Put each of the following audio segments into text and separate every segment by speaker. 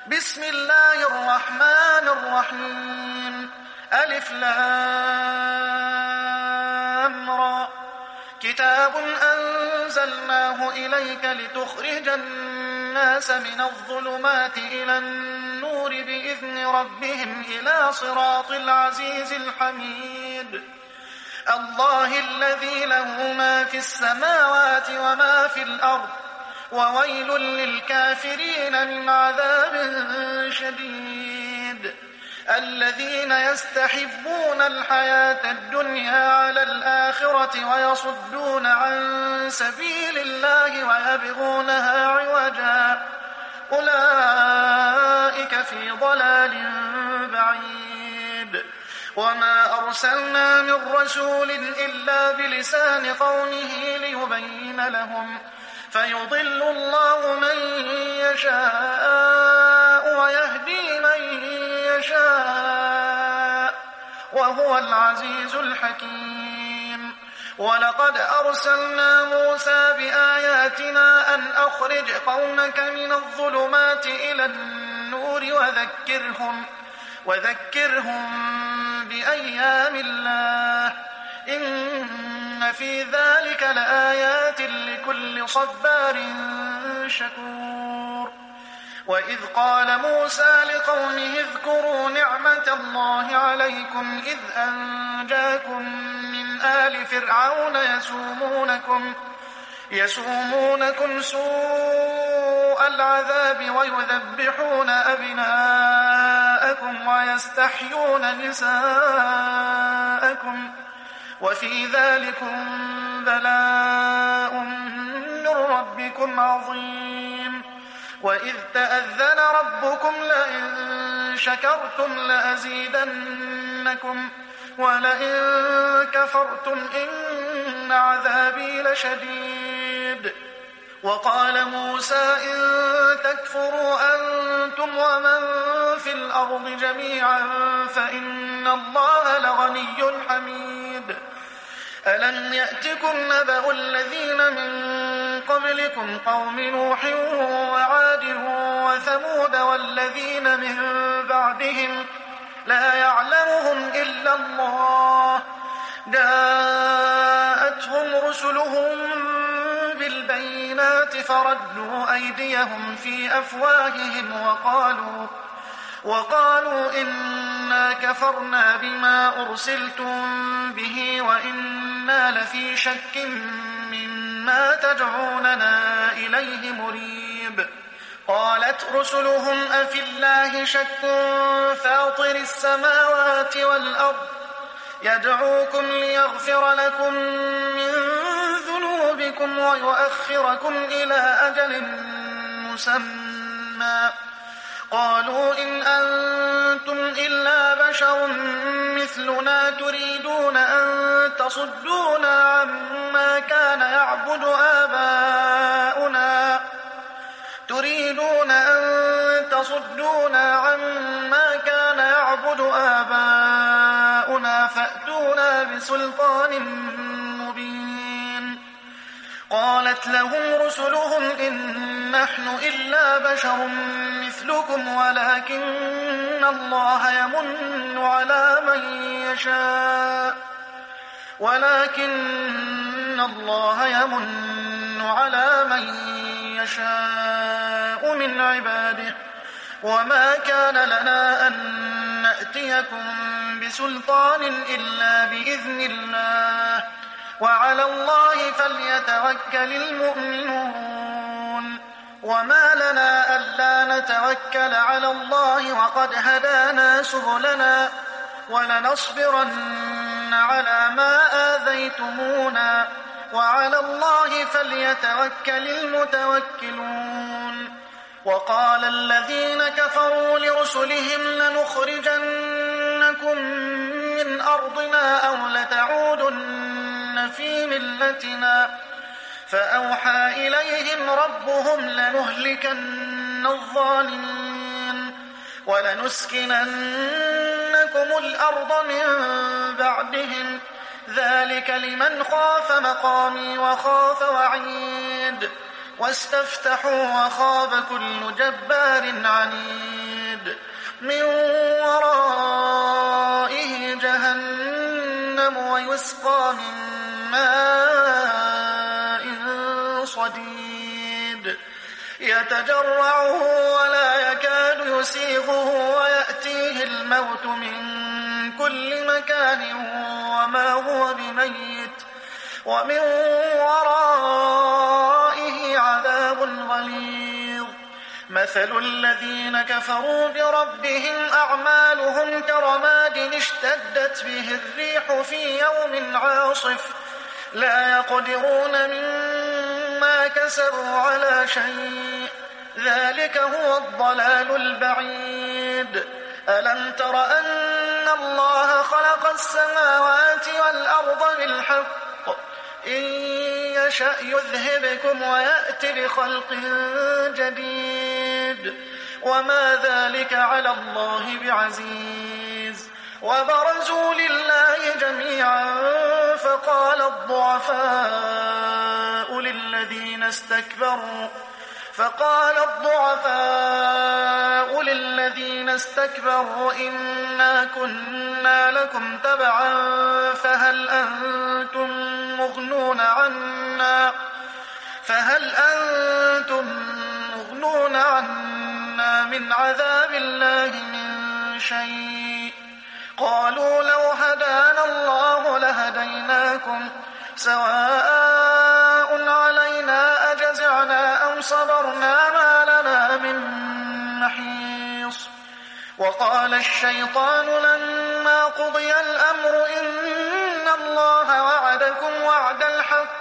Speaker 1: بسم الله الرحمن الرحيم ألف لام را كتاب أنزلناه إليك لتخرج الناس من الظلمات إلى النور بإذن ربهم إلى صراط العزيز الحميد الله الذي له ما في السماوات وما في الأرض وويل للكافرين من عذاب شديد الذين يستحبون الحياة الدنيا على الآخرة ويصدون عن سبيل الله ويبغونها عوجا أولئك في ضلال بعيد وما أرسلنا من رسول إلا بلسان قومه ليبين لهم فيضل الله من يشاء ويهدي من يشاء وهو العزيز الحكيم ولقد أرسلنا موسى بآياتنا أن أخرج قومك من الظلمات إلى النور وذكرهم بأيام الله إن في ذلك لآيات لكل صبار شكور وإذ قال موسى لقومه اذكروا نعمة الله عليكم إذ أنجاكم من آل فرعون يسومونكم سوء العذاب ويذبحون أبناءكم ويستحيون نساءكم وفي ذلكم بلاء من ربكم عظيم وإذ تأذن ربكم لئن شكرتم لأزيدنكم ولئن كفرتم إن عذابي لشديد وقال موسى إن تكفروا أنتم ومن في الأرض جميعا فإن الله لغني حميد ألم يأتكم نبأ الذين من قبلكم قوم نوح وعاد وثمود والذين من بعدهم لا يعلمهم إلا الله جاءتهم رسلهم بالبينات فردوا أيديهم في أفواههم وقالوا إنا كفرنا بما أرسلتم به وإنا لفي شك مما تدعوننا إليه مريب قالت رسلهم أفي الله شك فاطر السماوات والأرض يدعوكم ليغفر لكم من ذنوبكم ويؤخركم إلى أجل مسمى قالوا إن أنتم إلا بشر مثلنا تريدون أن تصدونا عما كان يعبد آباؤنا فأتونا بسلطان مبين قالت لهم رسلهم إن نحن إلا بشر مثلكم ولكن الله يمن على من يشاء من عباده وما كان لنا أن نأتيكم بسلطان إلا بإذن الله وعلى الله فليتوكل المؤمنون وما لنا ألا نتوكل على الله وقد هدانا سبلنا ولنصبرن على ما آذيتمونا وعلى الله فليتوكل المتوكلون وقال الذين كفروا لرسلهم لنخرجنكم من أرضنا أو لتعودن في ملتنا فأوحى إليهم ربهم لنهلكن الظالمين ولنسكننكم الأرض من بعدهم ذلك لمن خاف مقامي وخاف وعيد واستفتحوا وخاب كل جبار عنيد من ورائه جهنم ويسقى من ماء صديد يتجرعه ولا يكاد يسيغه ويأتيه الموت من كل مكان وما هو بميت ومن ورائه عذاب غليظ. مثل الذين كفروا بربهم أعمالهم كرماد اشتدت به الريح في يوم عاصف لا يقدرون مما كسبوا على شيء ذلك هو الضلال البعيد. ألم تر أن الله خلق السماوات والأرض بالحق إن يشأ يذهبكم ويأتي بخلق جديد وما ذلك على الله بعزيز. وبرزوا لله جميعا فقال الضعفاء للذين استكبروا إنا كنا لكم تبعا فهل أنتم مغنون عنا من عذاب الله من شيء قالوا لو هدانا الله لهديناكم سواء علينا أجزعنا أم صبرنا ما لنا من محيص. وقال الشيطان لما قضي الأمر إن الله وعدكم وعد الحق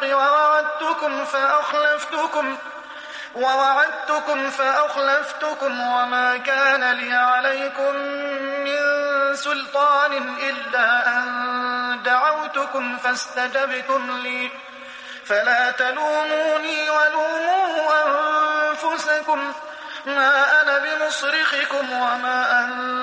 Speaker 1: ووعدتكم فأخلفتكم وما كان لي عليكم من سلطان إلا أن دعوتكم فاستجبتم لي فلا تلوموني ولوموا أنفسكم ما أنا بمصرخكم وما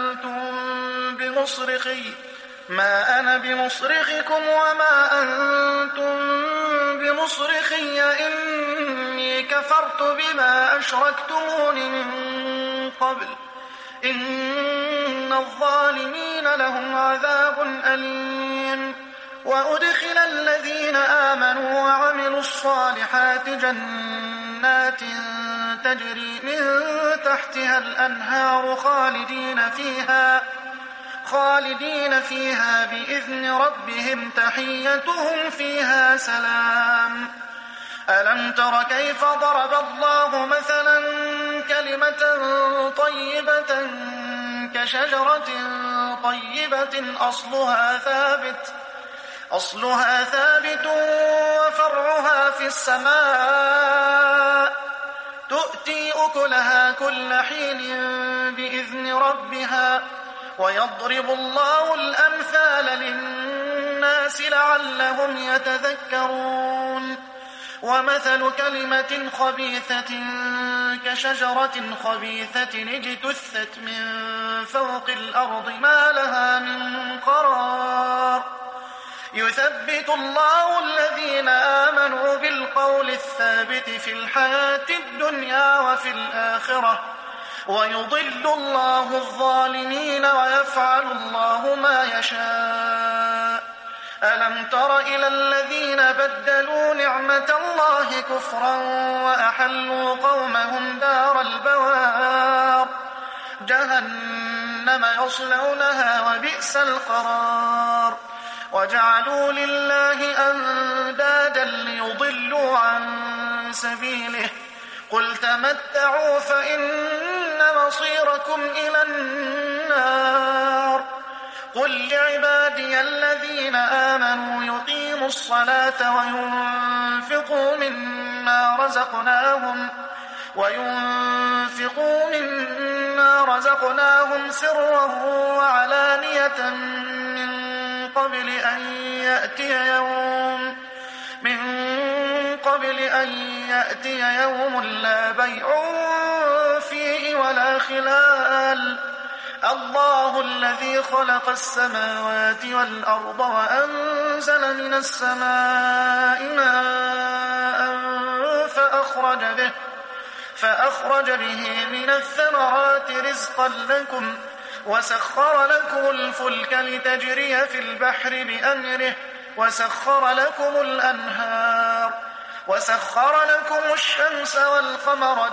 Speaker 1: أنتم بمصرخي إني كفرت بما أشركتمون من قبل إن الظالمين لهم عذاب أليم. وأدخل الذين آمنوا وعملوا الصالحات جنات تجري من تحتها الأنهار خالدين فيها بإذن ربهم تحيتهم فيها سلام. ألم تر كيف ضرب الله مثلا كلمة طيبة كشجرة طيبة أصلها ثابت وفرعها في السماء تؤتي أكلها كل حين بإذن ربها ويضرب الله الأمثال للناس لعلهم يتذكرون. ومثل كلمة خبيثة كشجرة خبيثة اجتثت من فوق الأرض ما لها من قرار يثبت الله الذين آمنوا بالقول الثابت في الحياة الدنيا وفي الآخرة ويضل الله الظالمين ويفعل الله ما يشاء. ألم تر إلى الذين بدلوا نعمة الله كفرا وأحلوا قومهم دار البوار جهنم يصلونها وبئس القرار. وجعلوا لله أندادا ليضلوا عن سبيله قل تمتعوا فإن مصيركم إلى النار. قل لعبادي الذين آمنوا يقيموا الصلاة وينفقوا مما رزقناهم سرا وعلانية من قبل أن يأتي يوم لا بيع فيه ولا خلال. الله الذي خلق السماوات والأرض وأنزل من السماء ماء فأخرج به من الثمرات رزقا لكم وسخر لكم الفلك لتجري في البحر بأمره وسخر لكم الأنهار وسخر لكم الشمس والقمر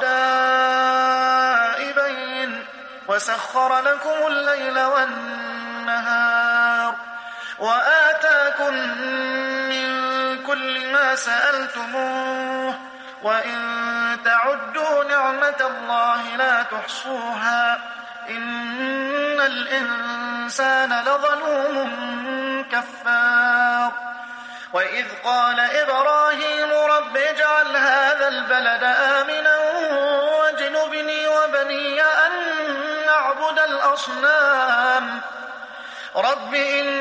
Speaker 1: دائبين وسخر لكم الليل والنهار وآتاكم من كل ما سألتموه وإن تعدوا نعمة الله لا تحصوها إن الإنسان لظلوم كفار وإذ قال إبراهيم رب اجعل هذا البلد آمنا واجنبني وبني أن نعبد الأصنام رب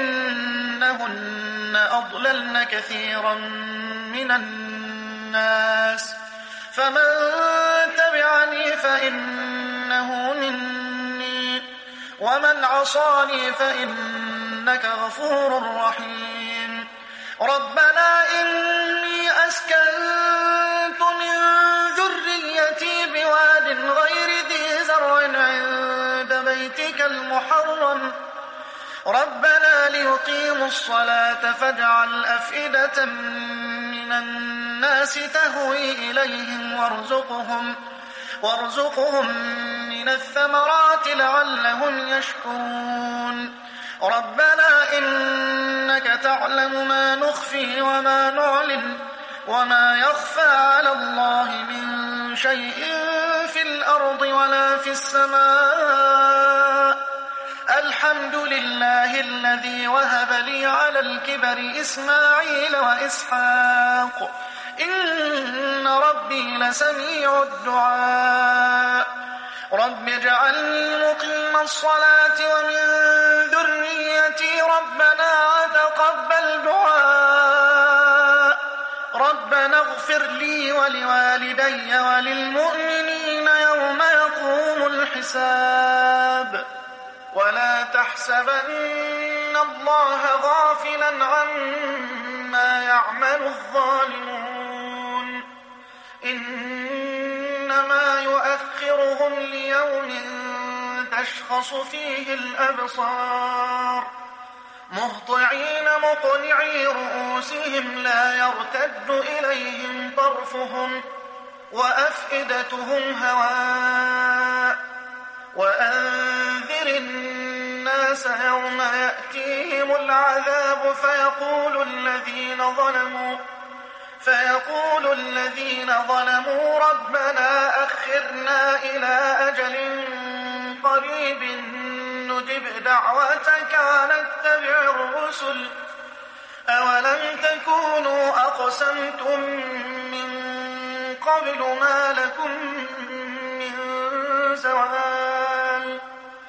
Speaker 1: إنهن أضللن كثيرا من الناس فمن تبعني فإنه مني ومن عصاني فإنك غفور رحيم ربنا إني أسكنت من ذريتي بواد غير ذي زرع عند بيتك المحرم ربنا ليقيموا الصلاة فاجعل أفئدة من الناس تهوي إليهم وارزقهم من الثمرات لعلهم يشكرون ربنا إنك تعلم ما نخفي وما نعلن وما يخفى على الله من شيء في الأرض ولا في السماء الحمد لله الذي وهب لي على الكبر إسماعيل وإسحاق إن ربي لسميع الدعاء رب اجعلني مقيم الصلاة ومن ذريتي ربنا وتقبل دعاء ربنا اغفر لي ولوالدي وللمؤمنين يوم يقوم الحساب ولا تحسبن الله غافلا عما يعمل الظالمون إنما يؤخرهم ليوم تشخص فيه الأبصار مهطعين مقنعي رؤوسهم لا يرتد إليهم طرفهم وأفئدتهم هواء وأنذر الناس يوم يأتيهم العذاب فيقول الذين ظلموا ربنا أخرنا إلى أجل قريب نجب دعوتك ونتبع الرسل أولم تكونوا أقسمتم من قبل ما لكم من زوال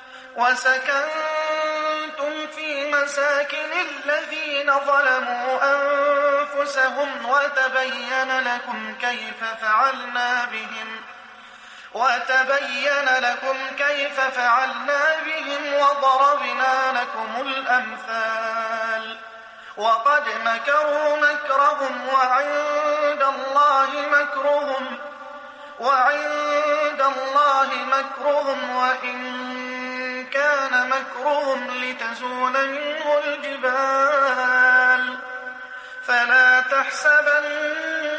Speaker 1: وسكنتم في مساكن الذين ظلموا أنفسهم وتبين لكم كيف فعلنا بهم وضربنا لكم الأمثال وقد مكروا مكرهم وعند الله مكرهم وإن كان مكرهم لتزول منه الجبال فلا تحسبن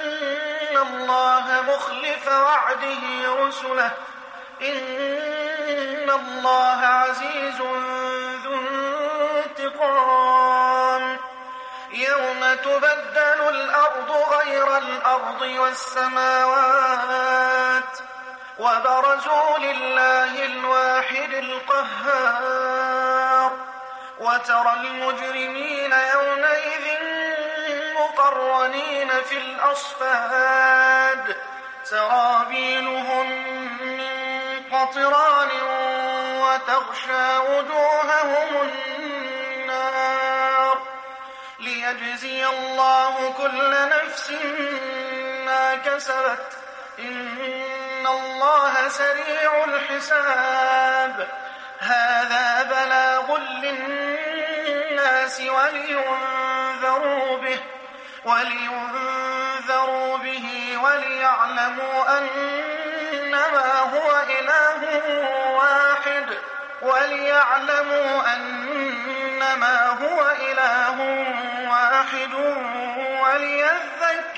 Speaker 1: الله مخلف وعده رسله إن الله عزيز ذو انتقام يوم تبدل الأرض غير الأرض والسماوات وبرزوا لله الواحد القهار وترى المجرمين يومئذ مقرنين في الأصفاد سرابيلهم من قطران وتغشى وجوههم النار ليجزي الله كل نفس ما كسبت إن الله سريع الحساب هذا بلاغ للناس ولينذروا به وليعلموا واحد وليعلموا أنما هو إله واحد وليذكر